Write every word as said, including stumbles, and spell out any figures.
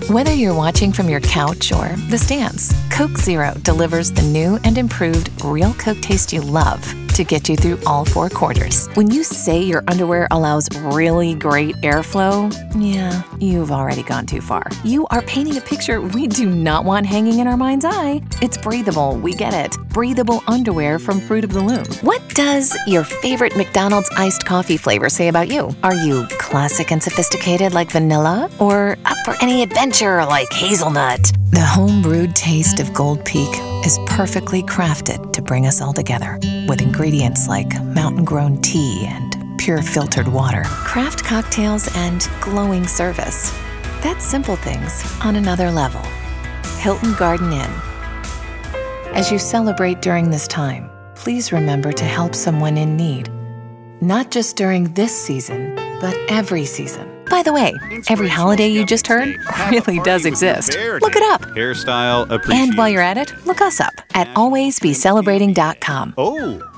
Whether you're watching from your couch or the stands, Coke Zero delivers the new and improved real Coke taste you love to get you through all four quarters. When you say your underwear allows really great airflow, yeah, you've already gone too far. You are painting a picture we do not want hanging in our mind's eye. It's breathable, we get it. Breathable underwear from Fruit of the Loom. What does your favorite McDonald's iced coffee flavor say about you? Are you classic and sophisticated like vanilla, or up for any adventure like hazelnut? The home-brewed taste of Gold Peak is perfectly crafted to bring us all together with ingredients like mountain-grown tea and pure filtered water, craft cocktails, and glowing service. That's simple things on another level. Hilton Garden Inn. As you celebrate during this time, please remember to help someone in need. Not just during this season, but every season. By the way, every holiday you just heard really does exist. Look it up. Hairstyle appreciation. And while you're at it, look us up at always be celebrating dot com. Oh.